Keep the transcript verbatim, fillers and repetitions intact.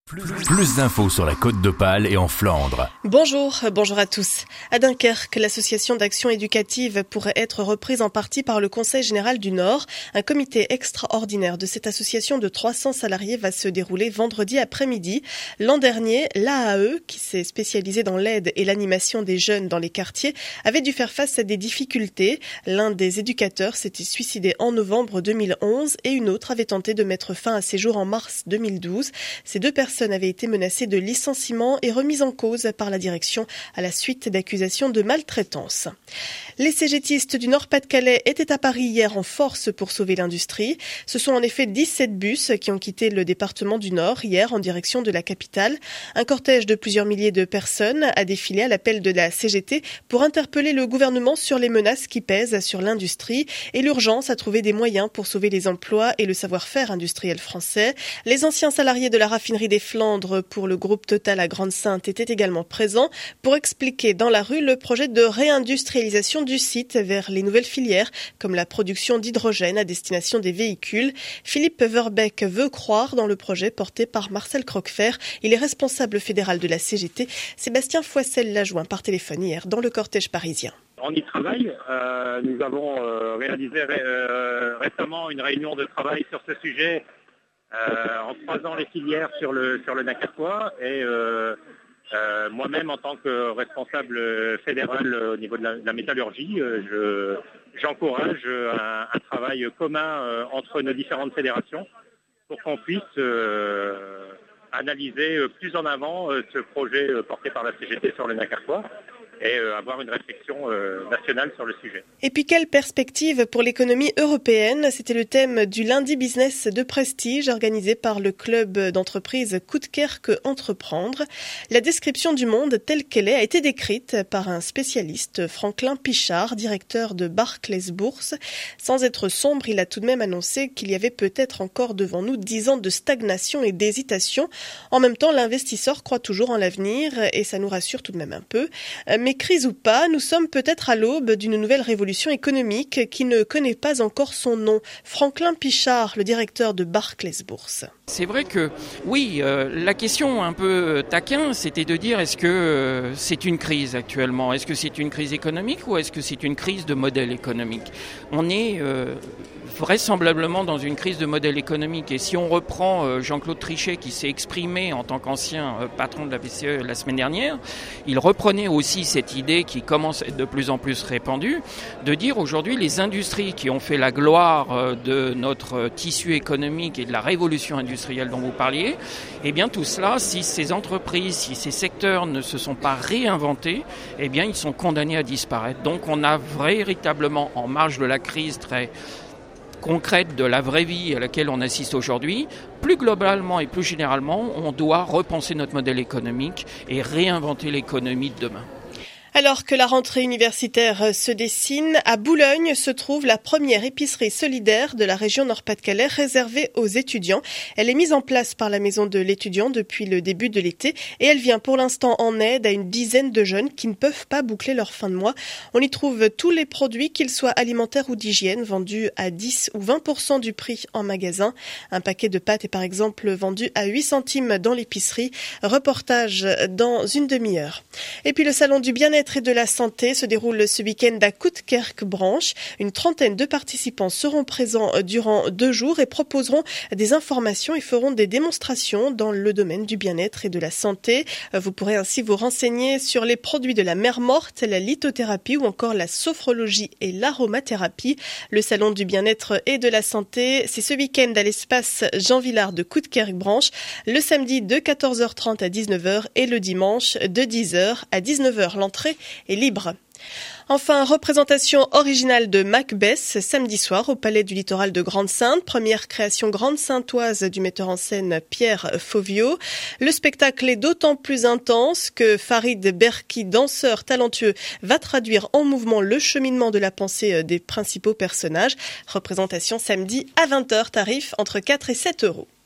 Plus, plus d'infos sur la Côte d'Opale et en Flandre. Bonjour, bonjour à tous. À Dunkerque, l'association d'action éducative pourrait être reprise en partie par le Conseil général du Nord. Un comité extraordinaire de cette association de trois cents salariés va se dérouler vendredi après-midi. L'an dernier, l'A A E, qui s'est spécialisée dans l'aide et l'animation des jeunes dans les quartiers, avait dû faire face à des difficultés. L'un des éducateurs s'était suicidé en novembre deux mille onze et une autre avait tenté de mettre fin à ses jours en mars deux mille douze. Ces deux personnes avait été menacée de licenciement et remise en cause par la direction à la suite d'accusations de maltraitance. Les cégétistes du Nord-Pas-de-Calais étaient à Paris hier en force pour sauver l'industrie. Ce sont en effet dix-sept bus qui ont quitté le département du Nord hier en direction de la capitale. Un cortège de plusieurs milliers de personnes a défilé à l'appel de la C G T pour interpeller le gouvernement sur les menaces qui pèsent sur l'industrie et l'urgence à trouver des moyens pour sauver les emplois et le savoir-faire industriel français. Les anciens salariés de la raffinerie des Flandre pour le groupe Total à Grande-Synthe était également présent pour expliquer dans la rue le projet de réindustrialisation du site vers les nouvelles filières comme la production d'hydrogène à destination des véhicules. Philippe Verbeek veut croire dans le projet porté par Marcel Croquefer. Il est responsable fédéral de la C G T. Sébastien Foissel l'a joint par téléphone hier dans le cortège parisien. On y travaille. Euh, nous avons euh, réalisé ré- euh, récemment une réunion de travail sur ce sujet Euh, en croisant les filières sur le sur le Dunkerquois et euh, euh, moi-même en tant que responsable fédéral au niveau de la, de la métallurgie, euh, je, j'encourage un, un travail commun euh, entre nos différentes fédérations pour qu'on puisse euh, analyser plus en avant euh, ce projet euh, porté par la C G T sur le Dunkerquois et euh, avoir une réflexion euh, nationale sur le sujet. Et puis quelle perspective pour l'économie européenne ? C'était le thème du lundi business de prestige organisé par le club d'entreprise Koetkerk Entreprendre. La description du monde telle qu'elle est a été décrite par un spécialiste, Franklin Pichard, directeur de Barclays Bourse. Sans être sombre, il a tout de même annoncé qu'il y avait peut-être encore devant nous dix ans de stagnation et d'hésitation. En même temps, l'investisseur croit toujours en l'avenir et ça nous rassure tout de même un peu. Mais crise ou pas, nous sommes peut-être à l'aube d'une nouvelle révolution économique qui ne connaît pas encore son nom. Franklin Pichard, le directeur de Barclays Bourse. C'est vrai que, oui, euh, la question un peu taquin, c'était de dire est-ce que euh, c'est une crise actuellement ? Est-ce que c'est une crise économique ou est-ce que c'est une crise de modèle économique ? On est euh, vraisemblablement dans une crise de modèle économique. Et si on reprend euh, Jean-Claude Trichet qui s'est exprimé en tant qu'ancien euh, patron de la B C E la semaine dernière, il reprenait aussi cette idée qui commence à être de plus en plus répandue, de dire aujourd'hui les industries qui ont fait la gloire euh, de notre tissu économique et de la révolution industrielle dont vous parliez, eh bien tout cela, si ces entreprises, si ces secteurs ne se sont pas réinventés, eh bien ils sont condamnés à disparaître. Donc on a véritablement en marge de la crise très concrète de la vraie vie à laquelle on assiste aujourd'hui, plus globalement et plus généralement, on doit repenser notre modèle économique et réinventer l'économie de demain. Alors que la rentrée universitaire se dessine, à Boulogne se trouve la première épicerie solidaire de la région Nord-Pas-de-Calais réservée aux étudiants. Elle est mise en place par la maison de l'étudiant depuis le début de l'été et elle vient pour l'instant en aide à une dizaine de jeunes qui ne peuvent pas boucler leur fin de mois. On y trouve tous les produits, qu'ils soient alimentaires ou d'hygiène, vendus à dix ou vingt pour cent du prix en magasin. Un paquet de pâtes est par exemple vendu à huit centimes dans l'épicerie. Reportage dans une demi-heure. Et puis le salon du bien-être et de la santé se déroule ce week-end à Koetkerk Branche. Une trentaine de participants seront présents durant deux jours et proposeront des informations et feront des démonstrations dans le domaine du bien-être et de la santé. Vous pourrez ainsi vous renseigner sur les produits de la mer morte, la lithothérapie ou encore la sophrologie et l'aromathérapie. Le salon du bien-être et de la santé, c'est ce week-end à l'espace Jean Villard de Koetkerk Branche, le samedi de quatorze heures trente à dix-neuf heures et le dimanche de dix heures à dix-neuf heures. L'entrée est libre. Enfin, représentation originale de Macbeth samedi soir au Palais du Littoral de Grande-Synthe, première création grande-synthoise du metteur en scène Pierre Fauvio. Le spectacle est d'autant plus intense que Farid Berki, danseur talentueux, va traduire en mouvement le cheminement de la pensée des principaux personnages. Représentation samedi à vingt heures, tarif entre quatre et sept euros.